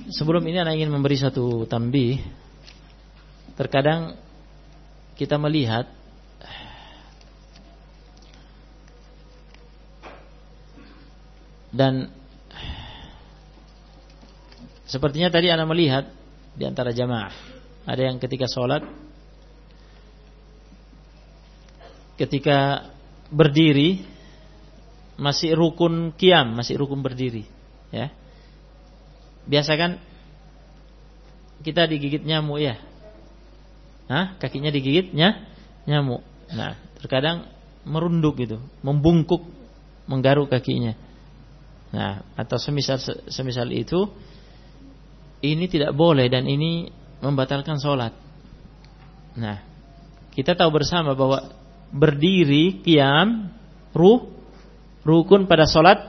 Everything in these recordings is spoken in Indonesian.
Sebelum ini anak ingin memberi satu tambih. Terkadang kita melihat dan sepertinya tadi anak melihat di antara jamaah ada yang ketika sholat, ketika berdiri masih rukun qiyam, masih rukun berdiri, ya. Biasa kan kita digigit nyamuk, ya. Kakinya digigitnya nyamuk. Nah, terkadang merunduk gitu, membungkuk, menggaruk kakinya. Nah, atau semisal itu, ini tidak boleh dan ini membatalkan sholat. Nah, kita tahu bersama bahwa berdiri qiyam rukun pada sholat.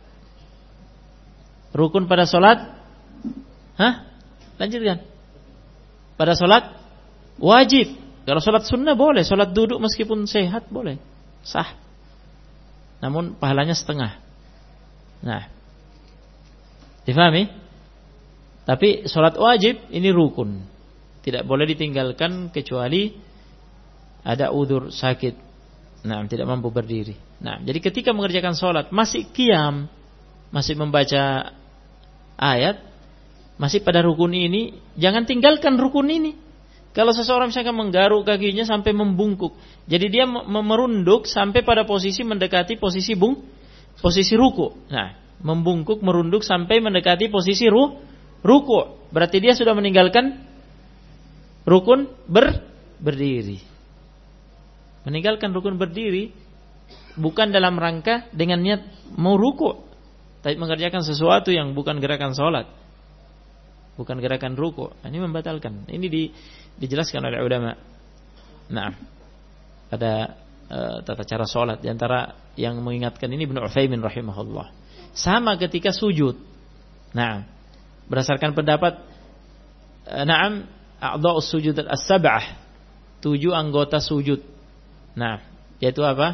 Rukun pada sholat. Lanjutkan. Pada sholat wajib. Kalau sholat sunnah boleh, sholat duduk meskipun sehat boleh, sah. Namun pahalanya setengah. Nah, difahami? Tapi sholat wajib ini rukun, tidak boleh ditinggalkan kecuali ada udzur sakit. Nah, tidak mampu berdiri. Nah, jadi ketika mengerjakan sholat masih qiyam, masih membaca ayat, masih pada rukun ini, jangan tinggalkan rukun ini. Kalau seseorang misalkan menggaruk kakinya sampai membungkuk, jadi dia merunduk sampai pada posisi mendekati posisi ruku. Nah, membungkuk, merunduk sampai mendekati posisi ruku. Berarti dia sudah meninggalkan rukun berdiri. Meninggalkan rukun berdiri bukan dalam rangka dengan niat mau ruku, tapi mengerjakan sesuatu yang bukan gerakan sholat, bukan gerakan ruku. Ini membatalkan. Ini dijelaskan oleh ulama. Nah, pada tata cara sholat, di antara yang mengingatkan ini Ibnu Utsaimin rahimahullah. Sama ketika sujud. Nah, berdasarkan pendapat a'dha'us sujud as-sab'ah, 7 anggota sujud. Nah, yaitu apa?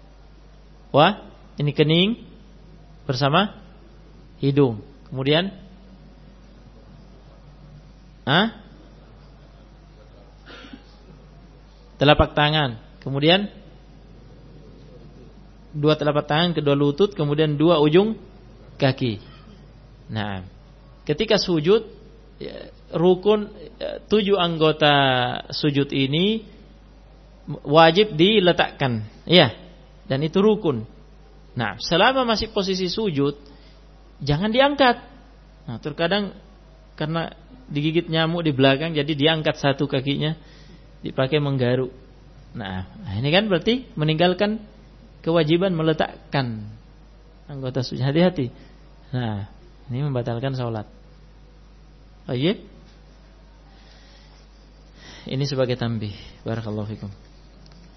Ini kening bersama hidung. Kemudian telapak tangan. Kemudian 2 telapak tangan, kedua lutut, kemudian 2 ujung kaki. Nah, ketika sujud, rukun 7 anggota sujud ini wajib diletakkan, ya, dan itu rukun. Nah, selama masih posisi sujud, jangan diangkat. Nah, terkadang karena digigit nyamuk di belakang, jadi diangkat satu kakinya, dipakai menggaruk. Nah, ini kan berarti meninggalkan kewajiban meletakkan anggota sujud. Hati-hati. Nah, ini membatalkan sholat. Oh iya? Ini sebagai tambih. Barakallahu fikum.